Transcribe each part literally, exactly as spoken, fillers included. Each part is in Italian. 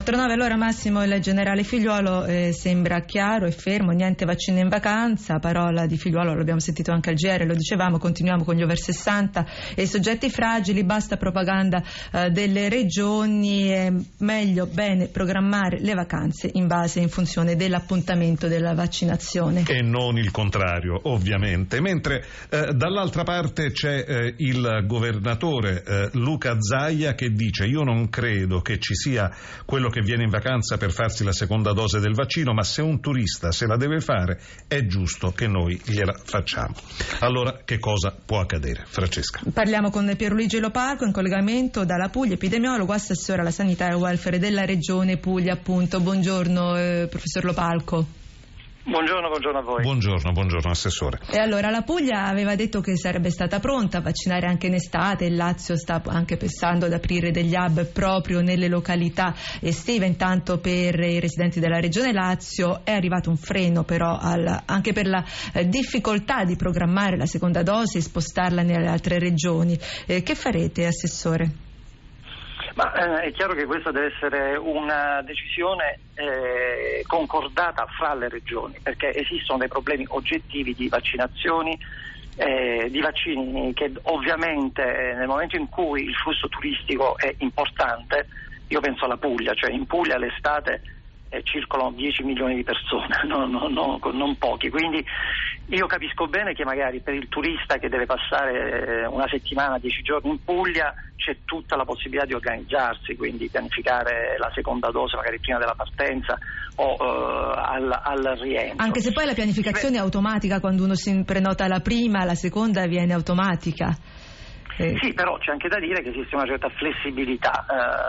nove allora Massimo, il generale Figliuolo eh, sembra chiaro e fermo, niente vaccino in vacanza, parola di Figliuolo, l'abbiamo sentito anche al G R, lo dicevamo, continuiamo con gli over sessanta e i soggetti fragili, basta propaganda eh, delle regioni, è meglio bene programmare le vacanze in base in funzione dell'appuntamento della vaccinazione. E non il contrario, ovviamente. Mentre eh, dall'altra parte c'è eh, il governatore eh, Luca Zaia che dice: io non credo che ci sia quello che viene in vacanza per farsi la seconda dose del vaccino, ma se un turista se la deve fare è giusto che noi gliela facciamo. Allora che cosa può accadere? Francesca. Parliamo con Pierluigi Lopalco in collegamento dalla Puglia, epidemiologo, assessore alla sanità e al welfare della regione Puglia, appunto. Buongiorno eh, professor Lopalco. Buongiorno, buongiorno a voi. Buongiorno, buongiorno Assessore. E allora la Puglia aveva detto che sarebbe stata pronta a vaccinare anche in estate, il Lazio sta anche pensando ad aprire degli hub proprio nelle località estive, intanto per i residenti della regione Lazio è arrivato un freno però al, anche per la eh, difficoltà di programmare la seconda dose e spostarla nelle altre regioni. Eh, che farete, Assessore? Ma eh, è chiaro che questa deve essere una decisione eh, concordata fra le regioni, perché esistono dei problemi oggettivi di vaccinazioni, eh, di vaccini che ovviamente eh, nel momento in cui il flusso turistico è importante, io penso alla Puglia, cioè in Puglia l'estate eh, circolano dieci milioni di persone, no, no, no, non pochi, quindi io capisco bene che magari per il turista che deve passare una settimana, dieci giorni in Puglia c'è tutta la possibilità di organizzarsi, quindi pianificare la seconda dose magari prima della partenza o uh, al, al rientro. Anche se poi la pianificazione è automatica, quando uno si prenota la prima, la seconda viene automatica. Eh. Sì, però c'è anche da dire che esiste una certa flessibilità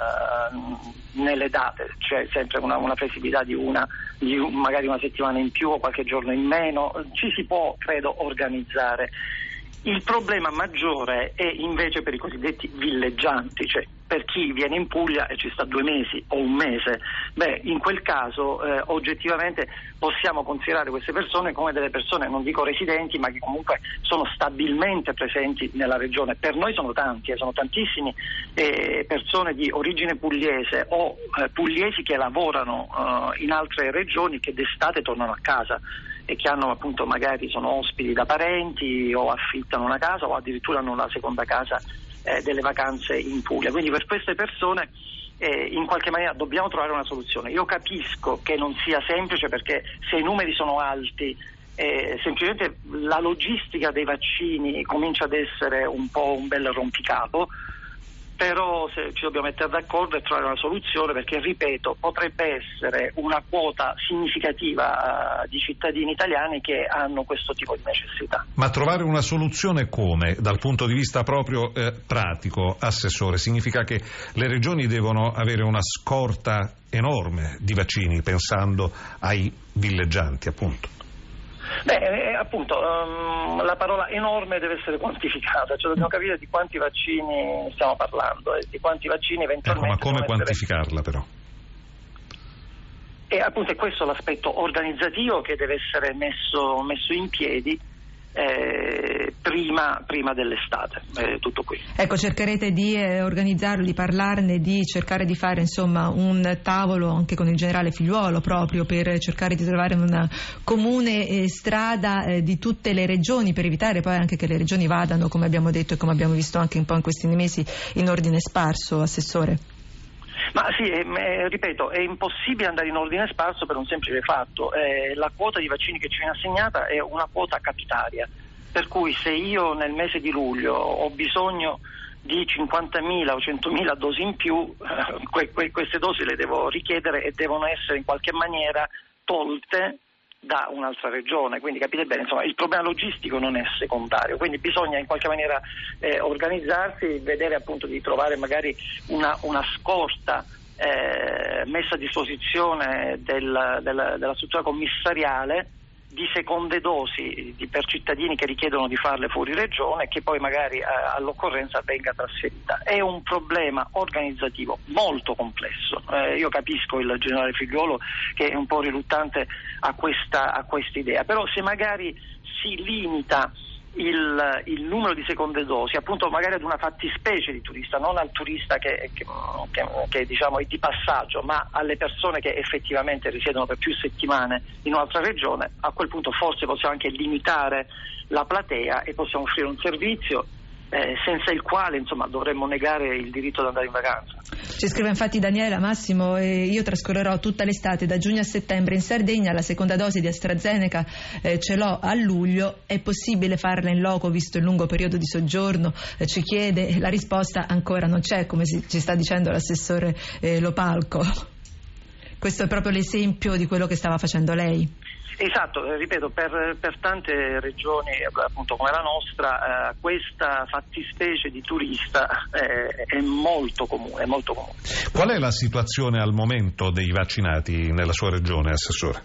uh, nelle date, c'è sempre una, una flessibilità di una di magari una settimana in più o qualche giorno in meno, ci si può credo organizzare. Il problema maggiore è invece per i cosiddetti villeggianti, cioè per chi viene in Puglia e ci sta due mesi o un mese. Beh, in quel caso eh, oggettivamente possiamo considerare queste persone come delle persone, non dico residenti, ma che comunque sono stabilmente presenti nella regione. Per noi sono tanti, eh, sono tantissimi eh, persone di origine pugliese o eh, pugliesi che lavorano eh, in altre regioni che d'estate tornano a casa e che hanno appunto magari sono ospiti da parenti o affittano una casa o addirittura hanno una seconda casa eh, delle vacanze in Puglia. Quindi per queste persone eh, in qualche maniera dobbiamo trovare una soluzione. Io capisco che non sia semplice, perché se i numeri sono alti eh, semplicemente la logistica dei vaccini comincia ad essere un po' un bel rompicapo, però se ci dobbiamo mettere d'accordo e trovare una soluzione, perché ripeto, potrebbe essere una quota significativa uh, di cittadini italiani che hanno questo tipo di necessità. Ma trovare una soluzione come? Dal punto di vista proprio eh, pratico, Assessore, significa che le regioni devono avere una scorta enorme di vaccini, pensando ai villeggianti, appunto. Beh, eh, appunto, um, la parola enorme deve essere quantificata, cioè dobbiamo capire di quanti vaccini stiamo parlando e di quanti vaccini eventualmente... Ecco, ma come quantificarla essere... però? E appunto è questo l'aspetto organizzativo che deve essere messo, messo in piedi eh, prima, prima dell'estate, eh, tutto qui. Ecco, cercherete di eh, organizzarlo, di parlarne, di cercare di fare insomma un tavolo anche con il generale Figliuolo proprio per cercare di trovare una comune eh, strada eh, di tutte le regioni, per evitare poi anche che le regioni vadano, come abbiamo detto e come abbiamo visto anche un po' in questi mesi, in ordine sparso, Assessore. Ma sì, eh, ripeto, è impossibile andare in ordine sparso per un semplice fatto: eh, la quota di vaccini che ci viene assegnata è una quota capitaria, per cui se io nel mese di luglio ho bisogno di cinquantamila o centomila dosi in più, eh, que- que- queste dosi le devo richiedere e devono essere in qualche maniera tolte da un'altra regione, quindi capite bene, insomma, il problema logistico non è secondario, quindi bisogna in qualche maniera eh, organizzarsi, vedere appunto di trovare magari una, una scorta eh, messa a disposizione del, del, della struttura commissariale di seconde dosi di, per cittadini che richiedono di farle fuori regione, che poi magari eh, all'occorrenza venga trasferita. È un problema organizzativo molto complesso. Eh, io capisco il generale Figliuolo che è un po' riluttante a questa, a questa idea, però se magari si limita Il, il numero di seconde dosi, appunto magari ad una fattispecie di turista, non al turista che, che, che, che diciamo è di passaggio, ma alle persone che effettivamente risiedono per più settimane in un'altra regione, a quel punto forse possiamo anche limitare la platea e possiamo offrire un servizio Eh, senza il quale insomma dovremmo negare il diritto ad andare in vacanza. Ci scrive infatti Daniela: Massimo, eh, io trascorrerò tutta l'estate da giugno a settembre in Sardegna, la seconda dose di AstraZeneca eh, ce l'ho a luglio, è possibile farla in loco visto il lungo periodo di soggiorno? Eh, ci chiede, la risposta ancora non c'è, come si, ci sta dicendo l'assessore eh, Lopalco. Questo è proprio l'esempio di quello che stava facendo lei. Esatto, ripeto, per, per tante regioni appunto come la nostra eh, questa fattispecie di turista eh, è molto comune, molto comune. Qual è la situazione al momento dei vaccinati nella sua regione, Assessore?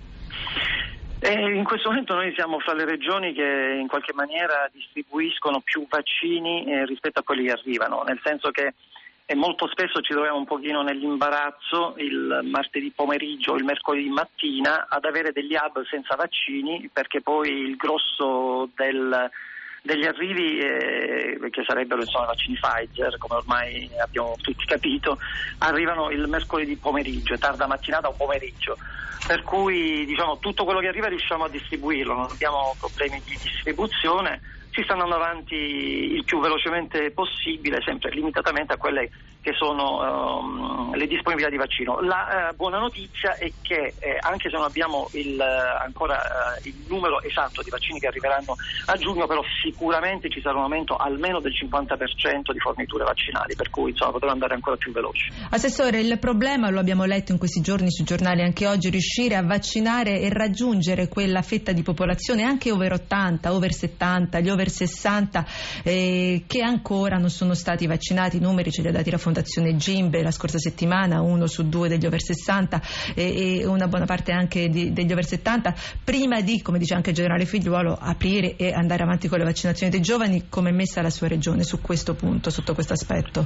Eh, in questo momento noi siamo fra le regioni che in qualche maniera distribuiscono più vaccini eh, rispetto a quelli che arrivano, nel senso che e molto spesso ci troviamo un pochino nell'imbarazzo il martedì pomeriggio o il mercoledì mattina ad avere degli hub senza vaccini, perché poi il grosso del, degli arrivi, eh, che sarebbero insomma vaccini Pfizer, come ormai abbiamo tutti capito, arrivano il mercoledì pomeriggio, tarda mattinata o pomeriggio. Per cui diciamo tutto quello che arriva riusciamo a distribuirlo, non abbiamo problemi di distribuzione. Si stanno andando avanti il più velocemente possibile, sempre limitatamente a quelle che sono um, le disponibilità di vaccino. La uh, buona notizia è che eh, anche se non abbiamo il, uh, ancora uh, il numero esatto di vaccini che arriveranno a giugno, però sicuramente ci sarà un aumento almeno del cinquanta per cento di forniture vaccinali, per cui insomma potremo andare ancora più veloci. Assessore, il problema, lo abbiamo letto in questi giorni sui giornali anche oggi, riuscire a vaccinare e raggiungere quella fetta di popolazione anche over ottanta, over settanta, gli over sessanta eh, che ancora non sono stati vaccinati. I numeri ce li ha dati la Fondazione Gimbe la scorsa settimana, uno su due degli over sessanta e, e una buona parte anche di, degli over settanta, prima di, come dice anche il generale Figliuolo, aprire e andare avanti con le vaccinazioni dei giovani. Come è messa la sua regione su questo punto, sotto questo aspetto?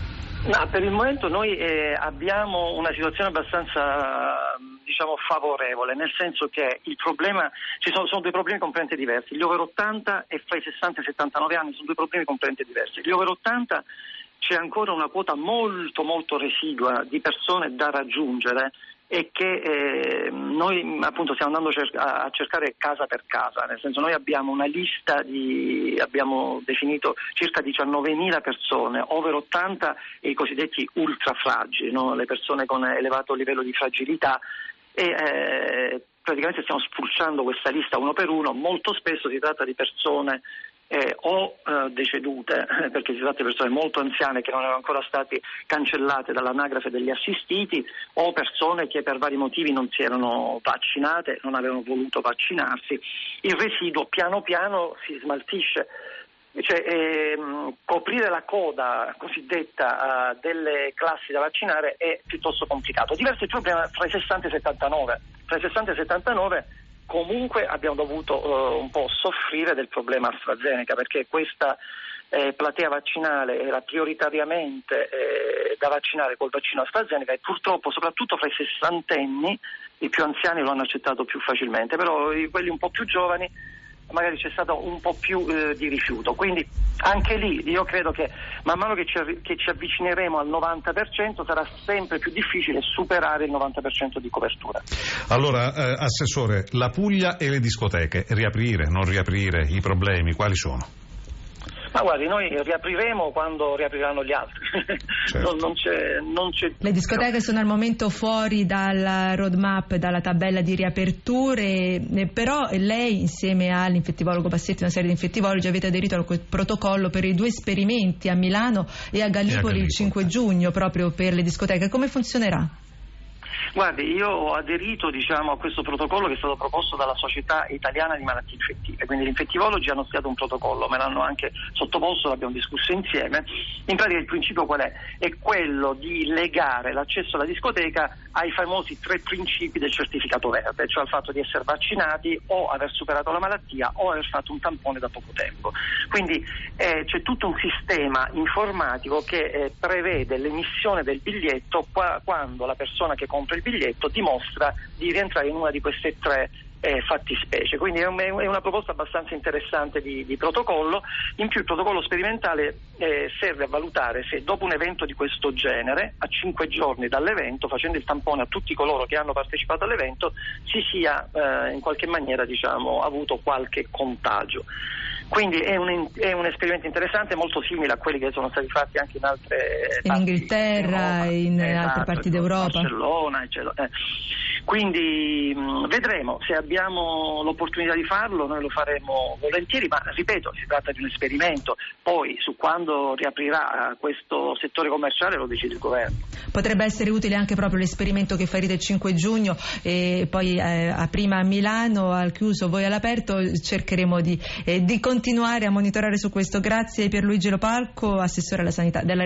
No, per il momento noi eh, abbiamo una situazione abbastanza diciamo favorevole, nel senso che il problema, ci sono, sono due problemi completamente diversi. Gli over ottanta e fra i sessanta e i settantanove anni sono due problemi completamente diversi. Gli over ottanta c'è ancora una quota molto molto residua di persone da raggiungere e che eh, noi appunto stiamo andando a cercare casa per casa, nel senso noi abbiamo una lista di, abbiamo definito circa diciannovemila persone over ottanta e i cosiddetti ultrafragili, no? Le persone con elevato livello di fragilità, e eh, praticamente stiamo spulciando questa lista uno per uno. Molto spesso si tratta di persone Eh, o eh, decedute, perché si tratta di persone molto anziane che non erano ancora state cancellate dall'anagrafe degli assistiti, o persone che per vari motivi non si erano vaccinate, non avevano voluto vaccinarsi. Il residuo piano piano si smaltisce. Cioè, ehm, coprire la coda cosiddetta uh, delle classi da vaccinare è piuttosto complicato. Diverso il problema fra i sessanta e i settantanove. Fra i sessanta e i settantanove comunque abbiamo dovuto uh, un po' soffrire del problema AstraZeneca, perché questa eh, platea vaccinale era prioritariamente eh, da vaccinare col vaccino AstraZeneca e purtroppo soprattutto fra i sessantenni, i più anziani lo hanno accettato più facilmente, però i, quelli un po' più giovani magari c'è stato un po' più eh, di rifiuto. Quindi anche lì io credo che man mano che ci, che ci avvicineremo al novanta per cento sarà sempre più difficile superare il novanta per cento di copertura. Allora, eh, Assessore, la Puglia e le discoteche, riaprire, non riaprire, i problemi quali sono? Ma guardi, noi riapriremo quando riapriranno gli altri. Certo. non, non, c'è, non c'è... Le discoteche sono al momento fuori dalla roadmap, dalla tabella di riaperture, eh, però lei insieme all'infettivologo Bassetti e una serie di infettivologi avete aderito al protocollo per i due esperimenti a Milano e a Gallipoli, e a Gallipoli. il cinque giugno proprio per le discoteche. Come funzionerà? Guardi, io ho aderito diciamo, a questo protocollo che è stato proposto dalla Società Italiana di Malattie Infettive, quindi gli infettivologi hanno studiato un protocollo, me l'hanno anche sottoposto, l'abbiamo discusso insieme. In pratica il principio qual è? È quello di legare l'accesso alla discoteca ai famosi tre principi del certificato verde, cioè al fatto di essere vaccinati o aver superato la malattia o aver fatto un tampone da poco tempo. Quindi eh, c'è tutto un sistema informatico che eh, prevede l'emissione del biglietto qua, quando la persona che compra il biglietto dimostra di rientrare in una di queste tre Eh, fattispecie. Quindi è, un, è una proposta abbastanza interessante di, di protocollo. In più il protocollo sperimentale eh, serve a valutare se dopo un evento di questo genere, a cinque giorni dall'evento, facendo il tampone a tutti coloro che hanno partecipato all'evento, si sia eh, in qualche maniera diciamo avuto qualche contagio. Quindi è un, è un esperimento interessante, molto simile a quelli che sono stati fatti anche in altre in parti Inghilterra, in esatto, altre parti d'Europa, Barcellona, eccetera. Eh. Quindi mh, vedremo se abbiamo l'opportunità di farlo, noi lo faremo volentieri, ma ripeto, si tratta di un esperimento, poi su quando riaprirà questo settore commerciale lo decide il governo. Potrebbe essere utile anche proprio l'esperimento che farete il cinque giugno e poi eh, a prima a Milano, al chiuso, voi all'aperto. Cercheremo di, eh, di continuare a monitorare su questo. Grazie Pierluigi Lopalco, assessore alla sanità della